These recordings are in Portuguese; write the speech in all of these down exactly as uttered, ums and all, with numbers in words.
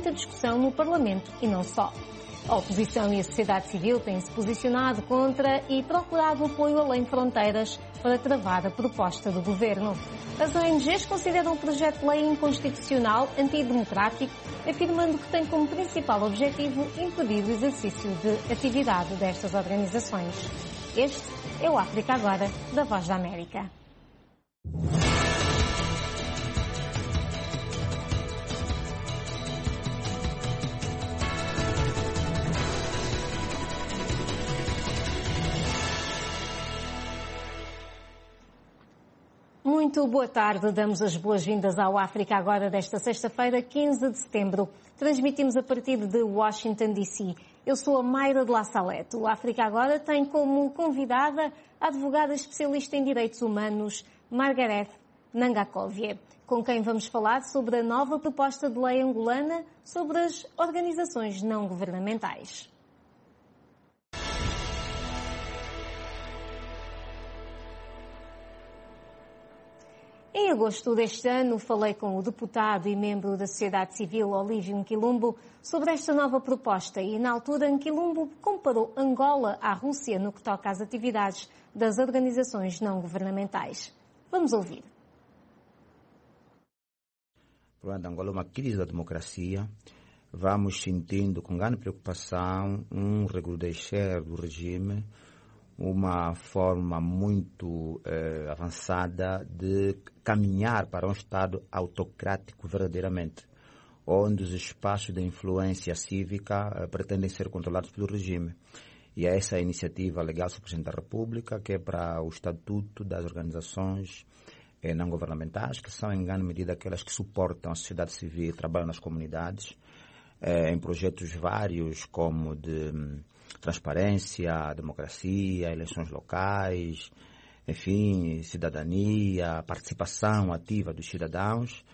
muita discussão no Parlamento e não só. A oposição e a sociedade civil têm-se posicionado contra e procurado apoio além fronteiras para travar a proposta do governo. As O N Gs consideram o projeto de lei inconstitucional, antidemocrático, afirmando que tem como principal objetivo impedir o exercício de atividade destas organizações. Este é o África Agora, da Voz da América. Muito boa tarde, damos as boas-vindas ao África Agora desta sexta-feira, quinze de setembro. Transmitimos a partir de Washington, D C Eu sou a Mayra de La Salette. O África Agora tem como convidada a advogada especialista em direitos humanos, Margaret Nangakovie, com quem vamos falar sobre a nova proposta de lei angolana sobre as organizações não governamentais. Em agosto deste ano, falei com o deputado e membro da sociedade civil, Olívio Nquilumbo, sobre esta nova proposta e, na altura, Nquilumbo comparou Angola à Rússia no que toca às atividades das organizações não governamentais. Vamos ouvir. Quando Angola é uma crise da democracia, vamos sentindo com grande preocupação um recrudescer do regime, uma forma muito eh, avançada de caminhar para um Estado autocrático verdadeiramente, onde os espaços de influência cívica eh, pretendem ser controlados pelo regime. E é essa a iniciativa legal do Presidente da República, que é para o Estatuto das Organizações eh, não governamentais, que são em grande medida aquelas que suportam a sociedade civil e trabalham nas comunidades, eh, em projetos vários como de transparência, democracia, eleições locais, enfim, cidadania, participação ativa dos cidadãos,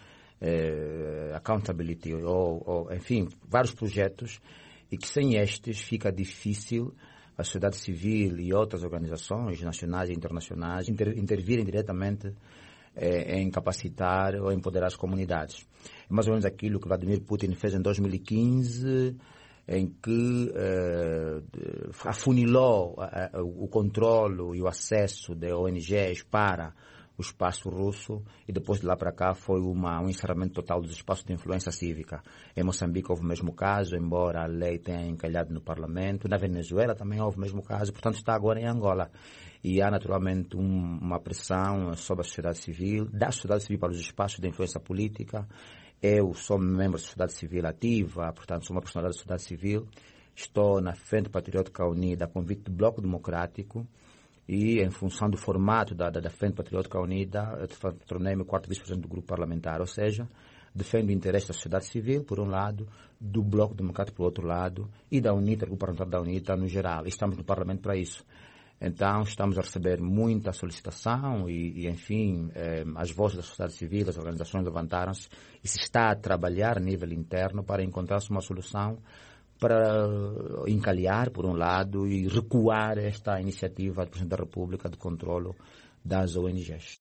eh, accountability, ou, ou, enfim, vários projetos, e que sem estes fica difícil a sociedade civil e outras organizações nacionais e internacionais inter, intervirem diretamente eh, em capacitar ou empoderar as comunidades. É mais ou menos aquilo que Vladimir Putin fez em dois mil e quinze, em que eh, afunilou eh, o controle e o acesso de O N Gs para o espaço russo, e depois de lá para cá foi uma, um encerramento total dos espaços de influência cívica. Em Moçambique houve o mesmo caso, embora a lei tenha encalhado no Parlamento. Na Venezuela também houve o mesmo caso, portanto está agora em Angola. E há naturalmente um, uma pressão sobre a sociedade civil, da sociedade civil para os espaços de influência política. Eu sou membro da sociedade civil ativa, portanto sou uma personalidade da sociedade civil. Estou na Frente Patriótica Unida a convite do Bloco Democrático e, em função do formato da, da, da Frente Patriótica Unida, tornei-me o quarto vice-presidente do grupo parlamentar, ou seja, defendo o interesse da sociedade civil, por um lado, do Bloco Democrático, por outro lado, e da UNITA, do grupo parlamentar da UNITA no geral. E estamos no Parlamento para isso. Então, estamos a receber muita solicitação e, e enfim, eh, as vozes da sociedade civil, as organizações levantaram-se e se está a trabalhar a nível interno para encontrar-se uma solução para encalhar, por um lado, e recuar esta iniciativa do Presidente da República de controlo das O N Gs.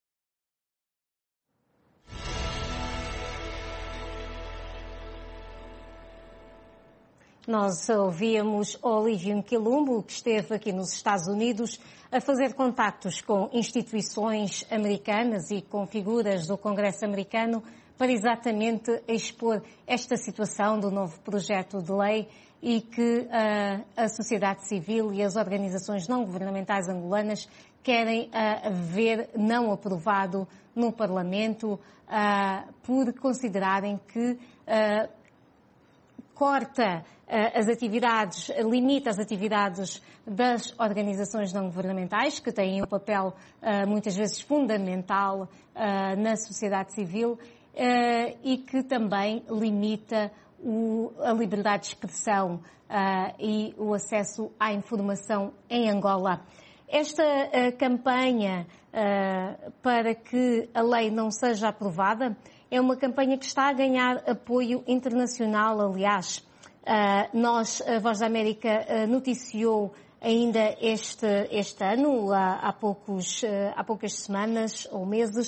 Nós ouvíamos Olívio Nquilumbo, que esteve aqui nos Estados Unidos a fazer contactos com instituições americanas e com figuras do Congresso americano para exatamente expor esta situação do novo projeto de lei e que uh, a sociedade civil e as organizações não governamentais angolanas querem uh, ver não aprovado no Parlamento uh, por considerarem que uh, corta uh, as atividades, limita as atividades das organizações não governamentais, que têm um papel uh, muitas vezes fundamental uh, na sociedade civil, uh, e que também limita o, a liberdade de expressão uh, e o acesso à informação em Angola. Esta uh, campanha uh, para que a lei não seja aprovada é uma campanha que está a ganhar apoio internacional, aliás. Uh, nós, a Voz da América, uh, noticiou ainda este, este ano, há, há, poucos, uh, há poucas semanas ou meses,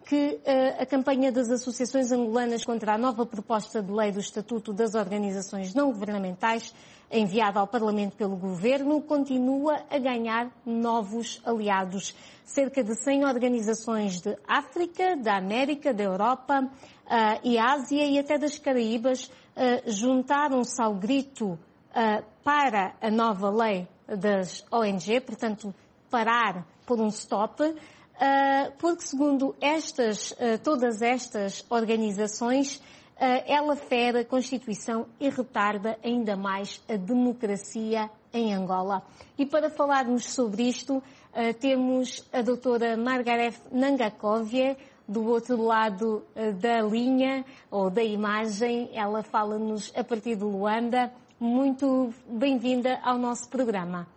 que uh, a campanha das associações angolanas contra a nova proposta de lei do Estatuto das Organizações Não Governamentais, enviada ao Parlamento pelo Governo, continua a ganhar novos aliados. Cerca de cem organizações de África, da América, da Europa uh, e Ásia e até das Caraíbas uh, juntaram-se ao grito uh, para a nova lei das O N G, portanto, parar por um stop, uh, porque segundo estas, uh, todas estas organizações, uh, ela fere a Constituição e retarda ainda mais a democracia em Angola. E para falarmos sobre isto, uh, temos a doutora Margareth Nangakovie, do outro lado uh, da linha, ou da imagem. Ela fala-nos a partir de Luanda. Muito bem-vinda ao nosso programa.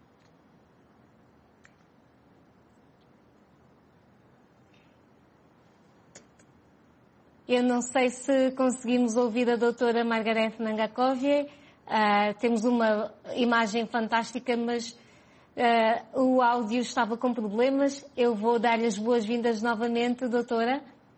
Eu não sei se conseguimos ouvir a doutora Margareth Nangakovie. Uh, temos uma imagem fantástica, mas uh, o áudio estava com problemas. Eu vou dar-lhe as boas-vindas novamente, doutora.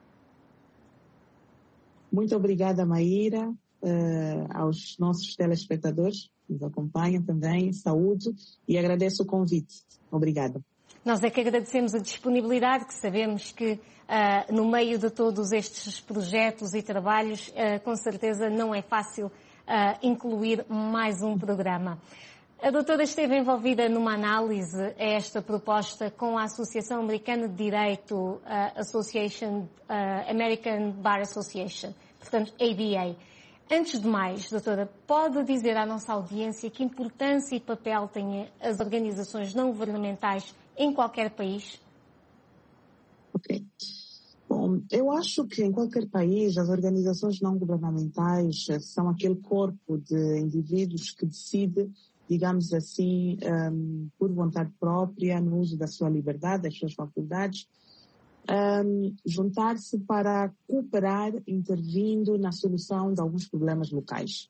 Muito obrigada, Maíra, uh, aos nossos telespectadores que nos acompanham também. Saúde e agradeço o convite. Obrigada. Nós é que agradecemos a disponibilidade, que sabemos que uh, no meio de todos estes projetos e trabalhos, uh, com certeza não é fácil uh, incluir mais um programa. A doutora esteve envolvida numa análise a esta proposta com a Associação Americana de Direito, uh, Association, uh, American Bar Association, portanto A B A. Antes de mais, doutora, pode dizer à nossa audiência que importância e papel têm as organizações não governamentais em qualquer país? Ok. Bom, eu acho que em qualquer país as organizações não governamentais são aquele corpo de indivíduos que decide, digamos assim, um, por vontade própria, no uso da sua liberdade, das suas faculdades, um, juntar-se para cooperar, intervindo na solução de alguns problemas locais.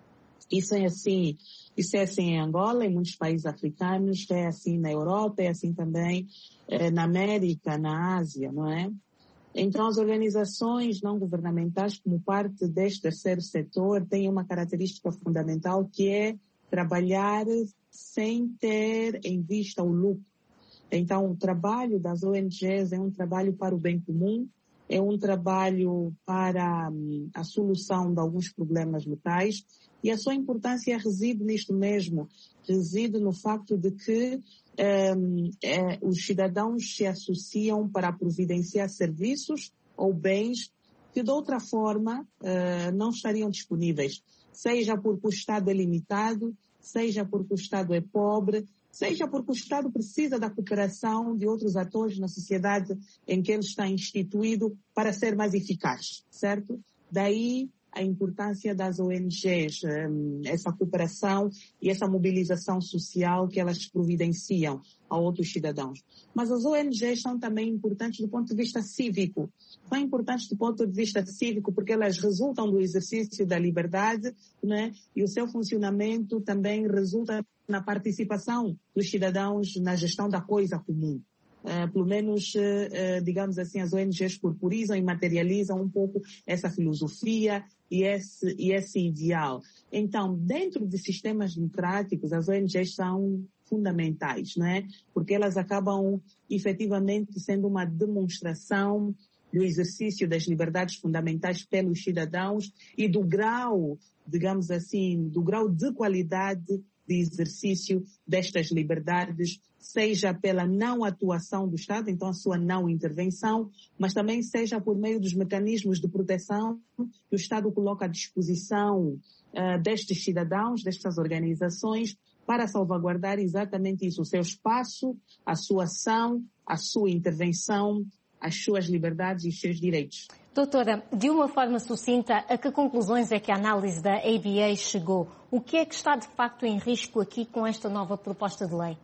Isso é assim, isso é assim em Angola, em muitos países africanos, é assim na Europa, é assim também eh, na América, na Ásia, não é? Então, as organizações não governamentais, como parte deste terceiro setor, têm uma característica fundamental que é trabalhar sem ter em vista o lucro. Então, o trabalho das O N Gs é um trabalho para o bem comum, é um trabalho para um, a solução de alguns problemas locais e a sua importância reside nisto mesmo, reside no facto de que um, é, os cidadãos se associam para providenciar serviços ou bens que de outra forma uh, não estariam disponíveis, seja porque o Estado é limitado, seja porque o Estado é pobre, seja porque o Estado precisa da cooperação de outros atores na sociedade em que ele está instituído para ser mais eficaz, certo? Daí a importância das O N Gs, essa cooperação e essa mobilização social que elas providenciam a outros cidadãos. Mas as O N Gs são também importantes do ponto de vista cívico. São importantes do ponto de vista cívico porque elas resultam do exercício da liberdade, né? E o seu funcionamento também resulta na participação dos cidadãos na gestão da coisa comum. Uh, pelo menos, uh, uh, digamos assim, as O N Gs corporizam e materializam um pouco essa filosofia e esse, e esse ideal. Então, dentro de sistemas democráticos, as O N Gs são fundamentais, né? Porque elas acabam efetivamente sendo uma demonstração do exercício das liberdades fundamentais pelos cidadãos e do grau, digamos assim, do grau de qualidade de exercício destas liberdades, seja pela não atuação do Estado, então a sua não intervenção, mas também seja por meio dos mecanismos de proteção que o Estado coloca à disposição uh, destes cidadãos, destas organizações, para salvaguardar exatamente isso, o seu espaço, a sua ação, a sua intervenção, as suas liberdades e os seus direitos. Doutora, de uma forma sucinta, a que conclusões é que a análise da A B A chegou? O que é que está de facto em risco aqui com esta nova proposta de lei?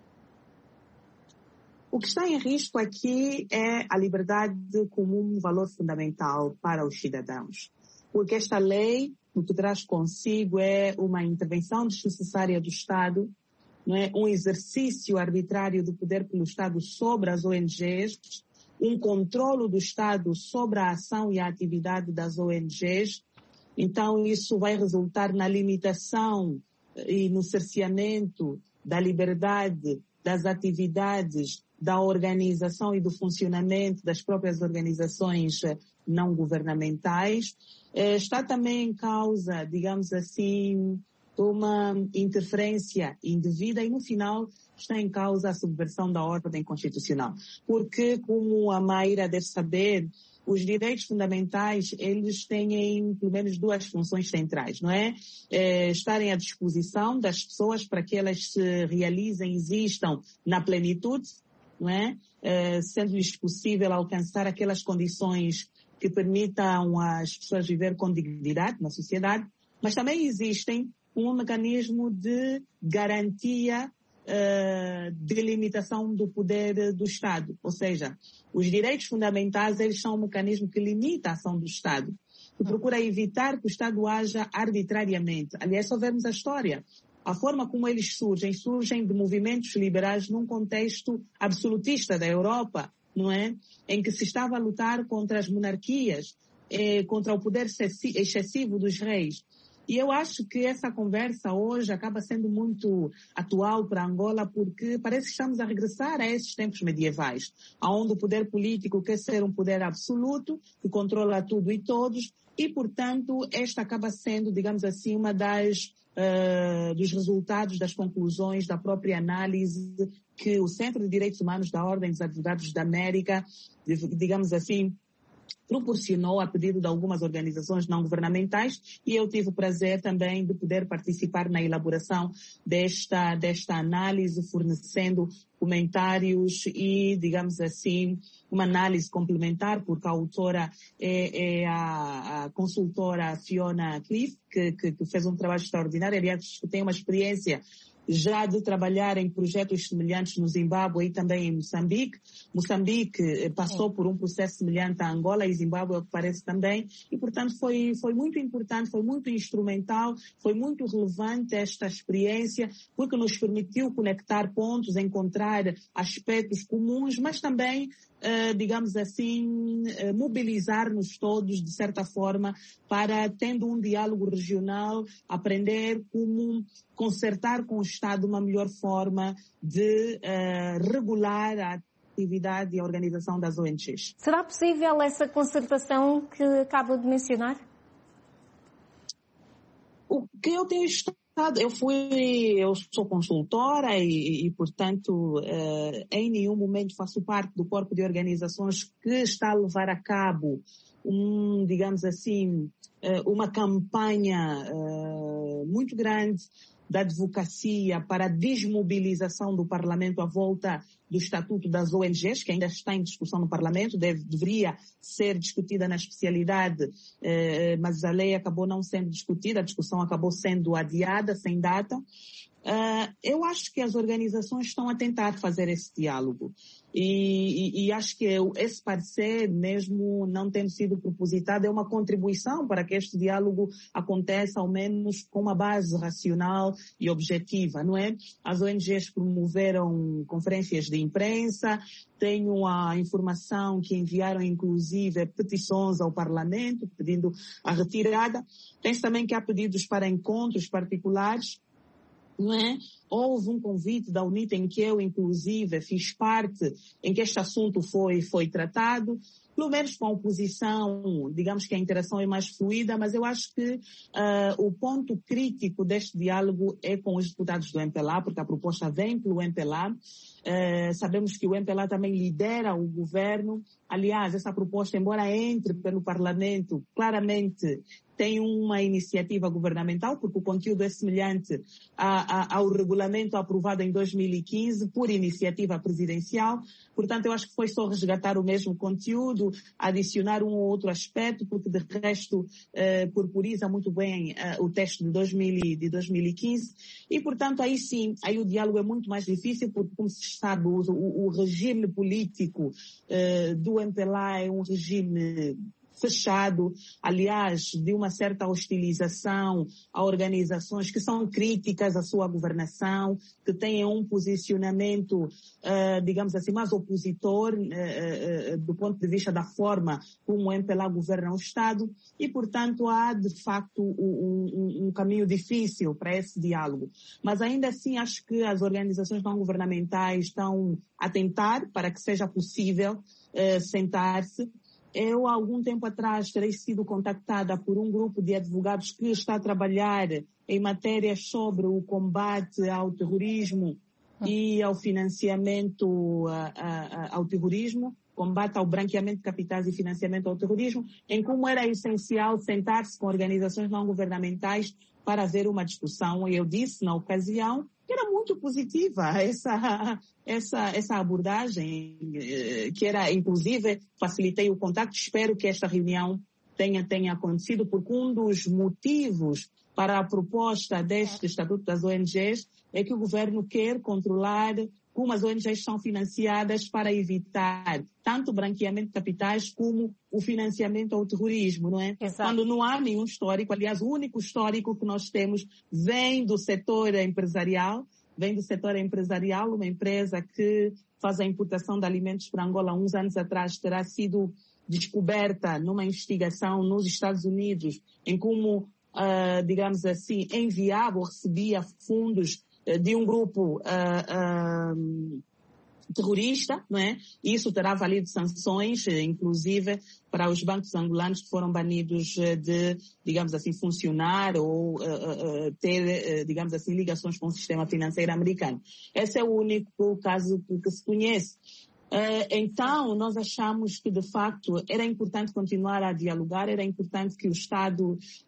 O que está em risco aqui é a liberdade como um valor fundamental para os cidadãos. Porque esta lei, o que traz consigo é uma intervenção desnecessária do Estado, não é? Um exercício arbitrário do poder pelo Estado sobre as O N Gs, um controlo do Estado sobre a ação e a atividade das O N Gs. Então, isso vai resultar na limitação e no cerceamento da liberdade das atividades, da organização e do funcionamento das próprias organizações não governamentais. Está também em causa, digamos assim, uma interferência indevida e, no final, está em causa a subversão da ordem constitucional. Porque, como a Mayra deve saber, os direitos fundamentais, eles têm pelo menos duas funções centrais, não é? é estarem à disposição das pessoas para que elas se realizem, existam na plenitude, não é? é sendo-lhes possível alcançar aquelas condições que permitam às pessoas viver com dignidade na sociedade, mas também existem um mecanismo de garantia Uh, de limitação do poder do Estado. Ou seja, os direitos fundamentais, eles são um mecanismo que limita a ação do Estado, que procura evitar que o Estado haja arbitrariamente. Aliás, só vermos a história. A forma como eles surgem, surgem de movimentos liberais num contexto absolutista da Europa, não é? Em que se estava a lutar contra as monarquias, eh, contra o poder excessivo dos reis. E eu acho que essa conversa hoje acaba sendo muito atual para Angola, porque parece que estamos a regressar a esses tempos medievais, onde o poder político quer ser um poder absoluto, que controla tudo e todos, e, portanto, esta acaba sendo, digamos assim, uma das uh, dos resultados, das conclusões da própria análise que o Centro de Direitos Humanos da Ordem dos Advogados da América, digamos assim, proporcionou a pedido de algumas organizações não governamentais, e eu tive o prazer também de poder participar na elaboração desta, desta análise, fornecendo comentários e, digamos assim, uma análise complementar, porque a autora é, é a, a consultora Fiona Cliff, que, que, que fez um trabalho extraordinário, aliás, que tem uma experiência já de trabalhar em projetos semelhantes no Zimbábue e também em Moçambique. Moçambique passou por um processo semelhante a Angola e Zimbábue, ao que parece também, e, portanto, foi, foi muito importante, foi muito instrumental, foi muito relevante esta experiência, porque nos permitiu conectar pontos, encontrar aspectos comuns, mas também, Uh, digamos assim, uh, mobilizar-nos todos, de certa forma, para, tendo um diálogo regional, aprender como concertar com o Estado uma melhor forma de uh, regular a atividade e a organização das O N Gs. Será possível essa concertação que acaba de mencionar? O que eu tenho estado Eu fui, eu sou consultora e, e portanto, eh, em nenhum momento faço parte do corpo de organizações que está a levar a cabo, um, digamos assim, eh, uma campanha eh, muito grande da advocacia para a desmobilização do Parlamento à volta do Estatuto das O N Gs, que ainda está em discussão no Parlamento, deve, deveria ser discutida na especialidade, eh, mas a lei acabou não sendo discutida, a discussão acabou sendo adiada, sem data. Uh, eu acho que as organizações estão a tentar fazer esse diálogo e, e, e acho que esse parecer, mesmo não tendo sido propositado, é uma contribuição para que este diálogo aconteça, ao menos com uma base racional e objetiva, não é? As O N Gs promoveram conferências de imprensa, tenho a informação que enviaram inclusive petições ao Parlamento pedindo a retirada. Tem também que há pedidos para encontros particulares. Não é? Houve um convite da UNITA em que eu, inclusive, fiz parte, em que este assunto foi, foi tratado, pelo menos com a oposição, digamos que a interação é mais fluida, mas eu acho que uh, o ponto crítico deste diálogo é com os deputados do M P L A, porque a proposta vem pelo M P L A. Uh, sabemos que o M P L A também lidera o governo. Aliás, essa proposta, embora entre pelo Parlamento, claramente tem uma iniciativa governamental, porque o conteúdo é semelhante a, a, ao regulamento aprovado em dois mil e quinze por iniciativa presidencial. Portanto, eu acho que foi só resgatar o mesmo conteúdo, adicionar um ou outro aspecto, porque de resto eh, corporiza muito bem eh, o texto de, dois mil, de dois mil e quinze. E, portanto, aí sim, aí o diálogo é muito mais difícil, porque, como se sabe, o, o, o regime político eh, do M P L A é um regime fechado, aliás, de uma certa hostilização a organizações que são críticas à sua governação, que têm um posicionamento, uh, digamos assim, mais opositor uh, uh, do ponto de vista da forma como o M P L A governa o Estado e, portanto, há, de facto, um, um, um caminho difícil para esse diálogo. Mas, ainda assim, acho que as organizações não governamentais estão a tentar para que seja possível uh, sentar-se. Eu, há algum tempo atrás, terei sido contactada por um grupo de advogados que está a trabalhar em matérias sobre o combate ao terrorismo e ao financiamento uh, uh, ao terrorismo, combate ao branqueamento de capitais e financiamento ao terrorismo, em como era essencial sentar-se com organizações não governamentais para haver uma discussão. E eu disse, na ocasião, que era muito positiva essa, essa, essa abordagem, que era, inclusive, facilitei o contato. Espero que esta reunião tenha, tenha acontecido, porque um dos motivos para a proposta deste Estatuto das O N Gs é que o governo quer controlar como as O N Gs são financiadas para evitar tanto o branqueamento de capitais como o financiamento ao terrorismo, não é? Exato. Quando não há nenhum histórico, aliás, o único histórico que nós temos vem do setor empresarial, vem do setor empresarial, uma empresa que faz a importação de alimentos para Angola há uns anos atrás terá sido descoberta numa investigação nos Estados Unidos, em como, uh, digamos assim, enviava ou recebia fundos de um grupo uh, uh, terrorista, não é? Isso terá valido sanções, inclusive para os bancos angolanos que foram banidos de, digamos assim, funcionar ou uh, uh, ter, uh, digamos assim, ligações com o sistema financeiro americano. Esse é o único caso que se conhece. Uh, então, nós achamos que, de facto, era importante continuar a dialogar, era importante que o Estado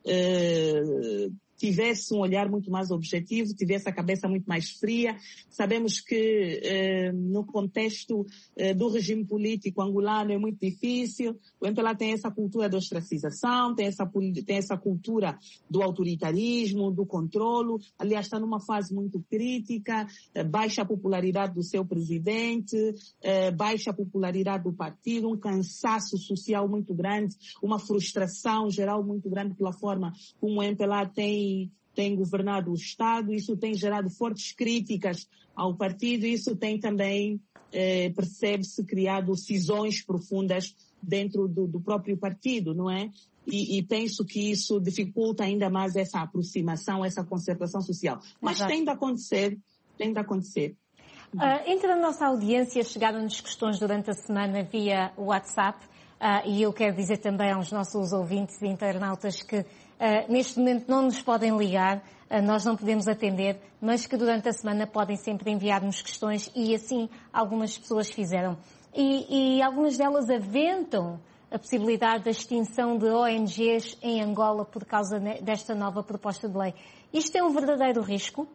uh, tivesse um olhar muito mais objetivo, tivesse a cabeça muito mais fria. Sabemos que eh, no contexto eh, do regime político angolano é muito difícil. O M P L A tem essa cultura da ostracização, tem essa, tem essa cultura do autoritarismo, do controlo. Aliás, está numa fase muito crítica, eh, baixa a popularidade do seu presidente, eh, baixa a popularidade do partido, um cansaço social muito grande, uma frustração geral muito grande pela forma como o M P L A tem tem governado o Estado. Isso tem gerado fortes críticas ao partido, isso tem também, eh, percebe-se, criado cisões profundas dentro do, do próprio partido, não é? E, e penso que isso dificulta ainda mais essa aproximação, essa concertação social. Mas Exato. tem de acontecer, tem de acontecer. Uh, entre a nossa audiência chegaram-nos questões durante a semana via WhatsApp, uh, e eu quero dizer também aos nossos ouvintes e internautas que Uh, neste momento não nos podem ligar, uh, nós não podemos atender, mas que durante a semana podem sempre enviar-nos questões e assim algumas pessoas fizeram. E, e algumas delas aventam a possibilidade da extinção de O N Gs em Angola por causa desta nova proposta de lei. Isto é um verdadeiro risco?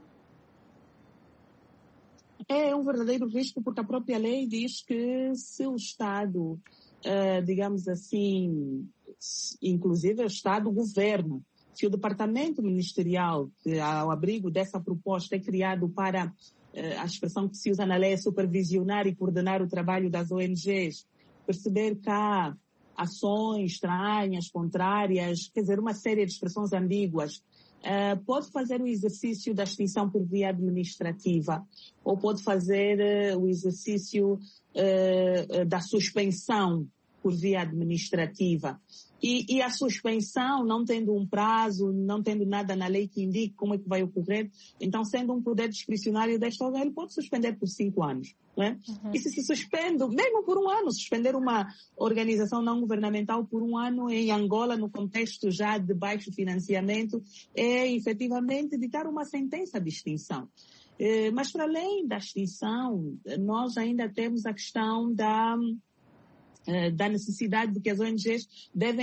É um verdadeiro risco porque a própria lei diz que se o Estado, uh, digamos assim, inclusive o Estado, o governo, se o departamento ministerial, que ao abrigo dessa proposta é criado para, a expressão que se usa na lei é supervisionar e coordenar o trabalho das O N Gs, perceber que há ações estranhas, contrárias, quer dizer, uma série de expressões ambíguas, Uh, pode fazer o exercício da extinção por via administrativa ou pode fazer uh, o exercício uh, uh, da suspensão por via administrativa. E, e a suspensão, não tendo um prazo, não tendo nada na lei que indique como é que vai ocorrer, então, sendo um poder discricionário desta ordem, ele pode suspender por cinco anos. Não é? Uhum. E se se suspende, mesmo por um ano, suspender uma organização não governamental por um ano em Angola, no contexto já de baixo financiamento, é efetivamente ditar uma sentença de extinção. Eh, mas, para além da extinção, nós ainda temos a questão da... da necessidade de que as O N Gs devem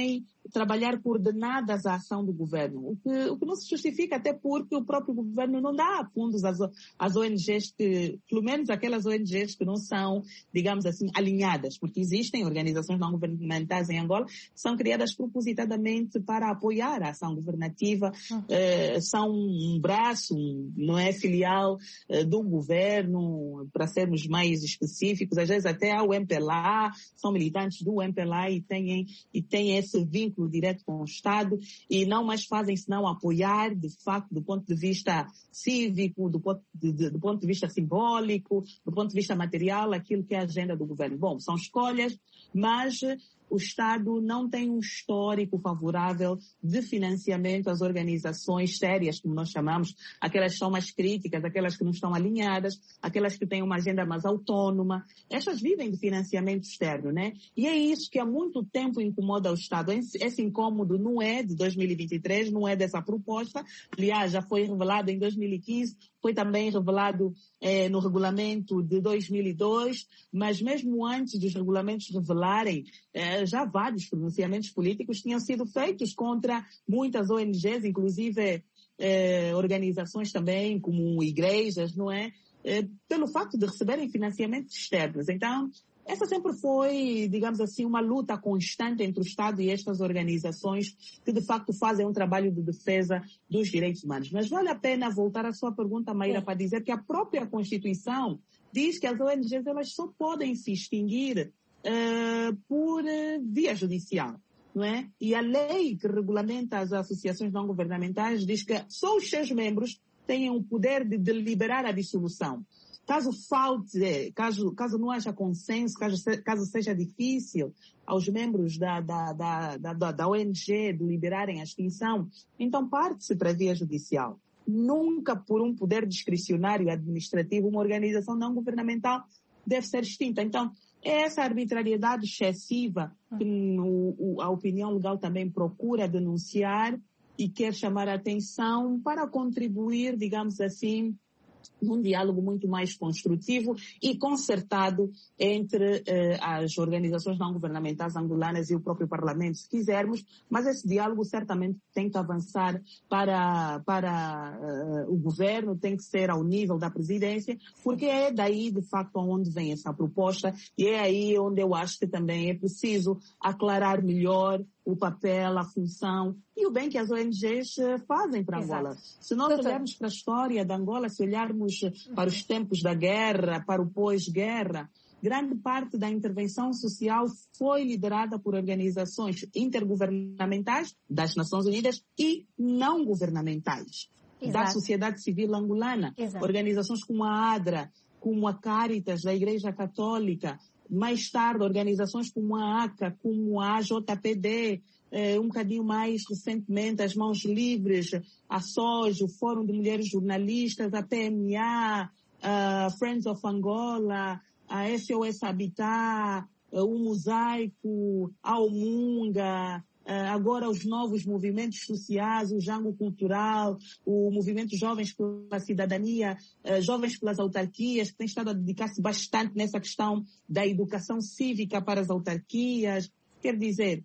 trabalhar coordenadas à ação do governo, o que, o que não se justifica, até porque o próprio governo não dá fundos às, às O N Gs, que, pelo menos aquelas O N Gs que não são, digamos assim, alinhadas, porque existem organizações não governamentais em Angola que são criadas propositadamente para apoiar a ação governativa, uhum. eh, são um braço, um, não é filial eh, do governo, para sermos mais específicos, às vezes até há o M P L A, são militantes do M P L A e têm, e têm esse vínculo direto com o Estado e não mais fazem senão apoiar, de facto, do ponto de vista cívico, do ponto de, de, do ponto de vista simbólico, do ponto de vista material, aquilo que é a agenda do governo. Bom, são escolhas, mas o Estado não tem um histórico favorável de financiamento às organizações sérias, como nós chamamos, aquelas que são mais críticas, aquelas que não estão alinhadas, aquelas que têm uma agenda mais autônoma. Estas vivem de financiamento externo, né? E é isso que há muito tempo incomoda o Estado. Esse incômodo não é de dois mil e vinte e três, não é dessa proposta. Aliás, já foi revelado em dois mil e quinze, foi também revelado eh, no regulamento de dois mil e dois, mas mesmo antes dos regulamentos revelarem, eh, já vários pronunciamentos políticos tinham sido feitos contra muitas O N Gs, inclusive eh, organizações também como igrejas, não é? Eh, pelo facto de receberem financiamentos externos. Então, essa sempre foi, digamos assim, uma luta constante entre o Estado e estas organizações que, de facto, fazem um trabalho de defesa dos direitos humanos. Mas vale a pena voltar à sua pergunta, Maíra, para dizer que a própria Constituição diz que as O N Gs elas só podem se extinguir uh, por uh, via judicial, não é? E a lei que regulamenta as associações não governamentais diz que só os seus membros têm o poder de deliberar a dissolução. Caso falte, caso, caso não haja consenso, caso, caso seja difícil aos membros da, da, da, da, da O N G deliberarem a extinção, então parte-se para a via judicial. Nunca por um poder discricionário administrativo uma organização não governamental deve ser extinta. Então, é essa arbitrariedade excessiva que no, o, a opinião legal também procura denunciar e quer chamar a atenção para contribuir, digamos assim, num diálogo muito mais construtivo e concertado entre eh, as organizações não governamentais angolanas e o próprio Parlamento, se quisermos, mas esse diálogo certamente tem que avançar para, para uh, o governo, tem que ser ao nível da presidência, porque é daí, de facto, onde vem essa proposta e é aí onde eu acho que também é preciso aclarar melhor o papel, a função e o bem que as O N Gs fazem para Angola. Se nós Doutor. olharmos para a história de Angola, se olharmos para os tempos da guerra, para o pós-guerra, grande parte da intervenção social foi liderada por organizações intergovernamentais das Nações Unidas e não governamentais, Exato. da sociedade civil angolana. Exato. Organizações como a ADRA, como a Caritas, da Igreja Católica, mais tarde, organizações como a ACA, como a A J P D, eh, um bocadinho mais recentemente, as Mãos Livres, a S O J, o Fórum de Mulheres Jornalistas, a P M A, a Friends of Angola, a S O S Habitat, o Mosaico, a Omunga, agora os novos movimentos sociais, o Jango Cultural, o movimento Jovens pela Cidadania, Jovens pelas Autarquias, que tem estado a dedicar-se bastante nessa questão da educação cívica para as autarquias. Quer dizer,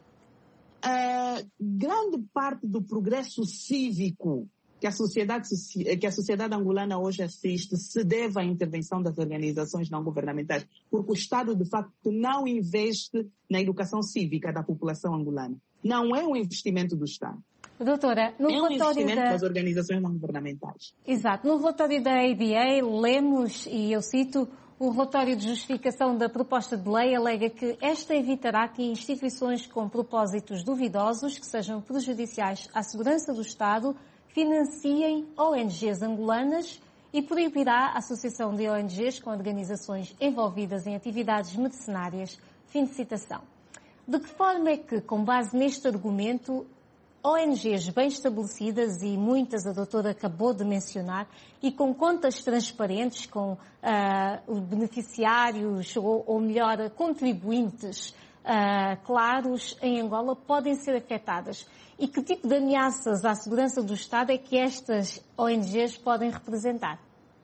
uh, grande parte do progresso cívico que a sociedade, que a sociedade angolana hoje assiste se deve à intervenção das organizações não governamentais, porque o Estado, de facto, não investe na educação cívica da população angolana. Não é um investimento do Estado. Doutora, no é um investimento da... das organizações não governamentais. Exato. No relatório da A D A, lemos, e eu cito, o relatório de justificação da proposta de lei alega que esta evitará que instituições com propósitos duvidosos, que sejam prejudiciais à segurança do Estado, financiem O N Gs angolanas e proibirá a associação de O N Gs com organizações envolvidas em atividades mercenárias. Fim de citação. De que forma é que, com base neste argumento, O N Gs bem estabelecidas, e muitas a doutora acabou de mencionar, e com contas transparentes, com uh, beneficiários, ou, ou melhor, contribuintes uh, claros em Angola, podem ser afetadas? E que tipo de ameaças à segurança do Estado é que estas O N Gs podem representar?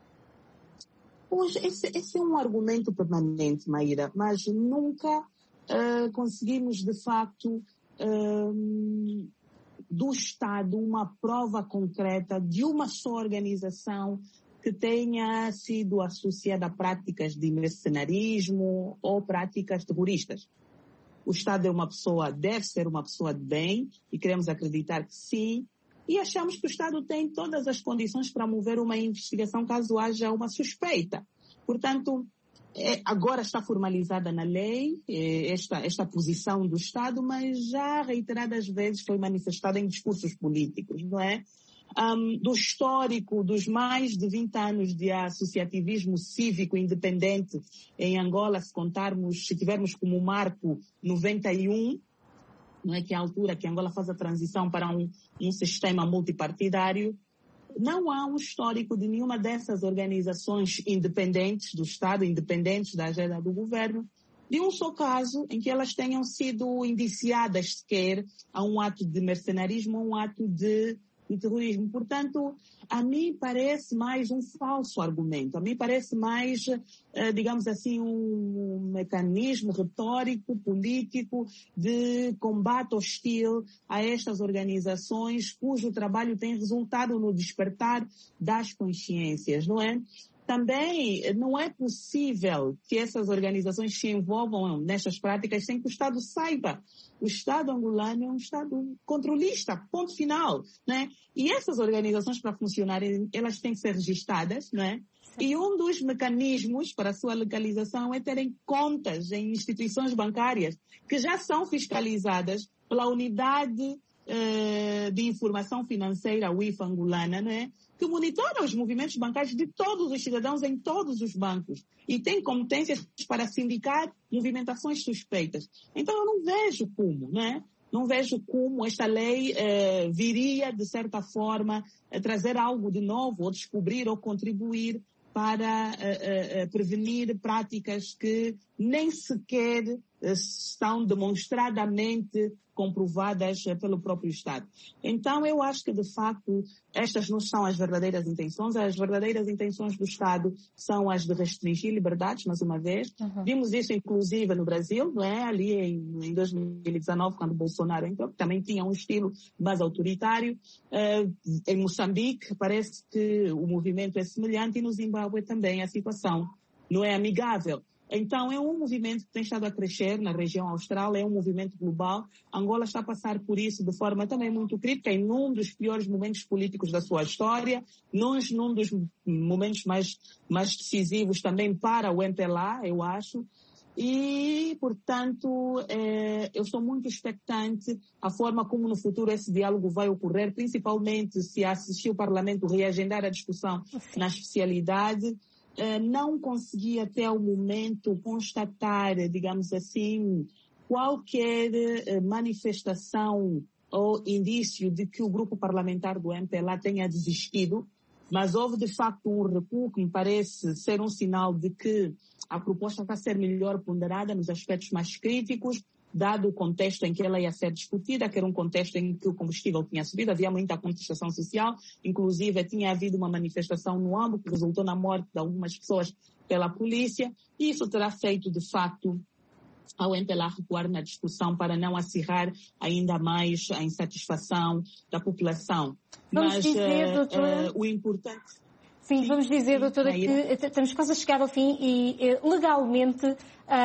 Hoje, esse, esse é um argumento permanente, Maíra, mas nunca uh, conseguimos, de facto, um, do Estado uma prova concreta de uma só organização que tenha sido associada a práticas de mercenarismo ou práticas terroristas. O Estado é uma pessoa, deve ser uma pessoa de bem, e queremos acreditar que sim, e achamos que o Estado tem todas as condições para mover uma investigação caso haja uma suspeita. Portanto, é, agora está formalizada na lei é, esta, esta posição do Estado, mas já reiteradas vezes foi manifestada em discursos políticos, não é? Um, do histórico dos mais de vinte anos de associativismo cívico independente em Angola, se contarmos, se tivermos como marco noventa e um, não é, que é a altura que Angola faz a transição para um, um sistema multipartidário, não há um histórico de nenhuma dessas organizações independentes do Estado, independentes da agenda do governo, de um só caso em que elas tenham sido indiciadas sequer a um ato de mercenarismo, a um ato de de terrorismo. Portanto, a mim parece mais um falso argumento. A mim parece mais, digamos assim, um mecanismo retórico, político, de combate hostil a estas organizações cujo trabalho tem resultado no despertar das consciências, não é? Também não é possível que essas organizações se envolvam nestas práticas sem que o Estado saiba. O Estado angolano é um Estado controlista, ponto final, né? E essas organizações, para funcionarem, elas têm que ser registradas, né? E um dos mecanismos para a sua legalização é terem contas em instituições bancárias que já são fiscalizadas pela Unidade eh, de Informação Financeira, U I F angolana, né? Que monitora os movimentos bancários de todos os cidadãos em todos os bancos e tem competências para sindicar movimentações suspeitas. Então eu não vejo como, né? Não vejo como esta lei eh, viria, de certa forma, eh, trazer algo de novo, ou descobrir ou contribuir para eh, eh, prevenir práticas que nem sequer eh, são demonstradamente comprovadas pelo próprio Estado. Então, eu acho que, de facto, estas não são as verdadeiras intenções. As verdadeiras intenções do Estado são as de restringir liberdades, mais uma vez. Uhum. Vimos isso, inclusive, no Brasil, não é? Ali em, em dois mil e dezenove, quando Bolsonaro entrou, que também tinha um estilo mais autoritário. Uh, em Moçambique, parece que o movimento é semelhante, e no Zimbábue também a situação não é amigável. Então, é um movimento que tem estado a crescer na região austral, é um movimento global. Angola está a passar por isso de forma também muito crítica, em um dos piores momentos políticos da sua história, num, num dos momentos mais, mais decisivos também para o M P L A, eu acho. E, portanto, é, eu estou muito expectante a forma como no futuro esse diálogo vai ocorrer, principalmente se assistir o Parlamento reagendar a discussão na especialidade. Não consegui até o momento constatar, digamos assim, qualquer manifestação ou indício de que o grupo parlamentar do M P L A tenha desistido, mas houve de facto um recuo que me parece ser um sinal de que a proposta está a ser melhor ponderada nos aspectos mais críticos, dado o contexto em que ela ia ser discutida, que era um contexto em que o combustível tinha subido, havia muita contestação social, inclusive tinha havido uma manifestação no Ambo que resultou na morte de algumas pessoas pela polícia, e isso terá feito, de facto, ao M P L A recuar na discussão para não acirrar ainda mais a insatisfação da população. Vamos Mas dizer, uh, doutora... uh, o importante... Sim, vamos dizer, doutora, que estamos quase a chegar ao fim e legalmente uh,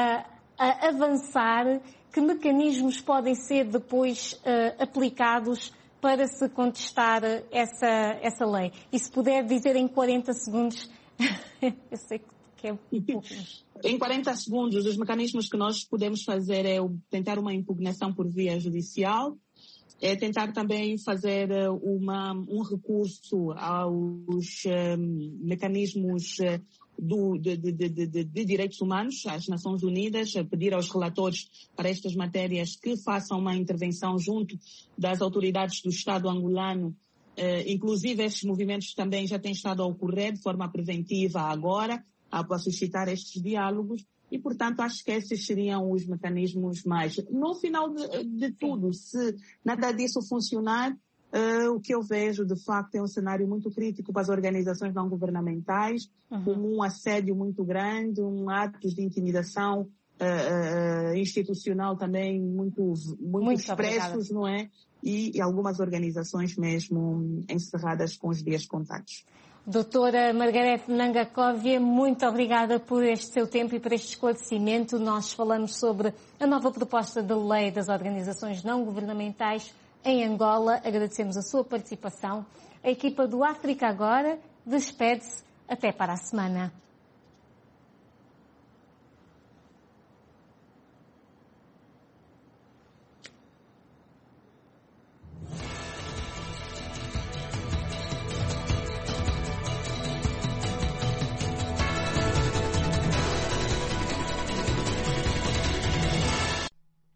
a avançar. Que mecanismos podem ser depois uh, aplicados para se contestar essa, essa lei? E se puder dizer em quarenta segundos, eu sei que é um pouco... Em quarenta segundos, os mecanismos que nós podemos fazer é tentar uma impugnação por via judicial, é tentar também fazer uma, um recurso aos um, mecanismos do, de, de, de, de, de direitos humanos, às Nações Unidas, pedir aos relatores para estas matérias que façam uma intervenção junto das autoridades do Estado angolano. Uh, inclusive, estes movimentos também já têm estado a ocorrer de forma preventiva agora, a suscitar estes diálogos. E, portanto, acho que esses seriam os mecanismos mais... No final de, de tudo, se nada disso funcionar, uh, o que eu vejo, de facto, é um cenário muito crítico para as organizações não governamentais, uhum. como um assédio muito grande, um atos de intimidação uh, uh, institucional também muito, muito, muito expressos, obrigada. Não é? E, e algumas organizações mesmo encerradas com os dias contatos. Doutora Margarete Mnangagwa, muito obrigada por este seu tempo e por este esclarecimento. Nós falamos sobre a nova proposta de lei das organizações não governamentais em Angola. Agradecemos a sua participação. A equipa do África Agora despede-se. Até para a semana.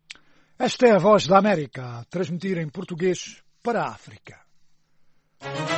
Esta é a Voz da América, a transmitir em português para a África.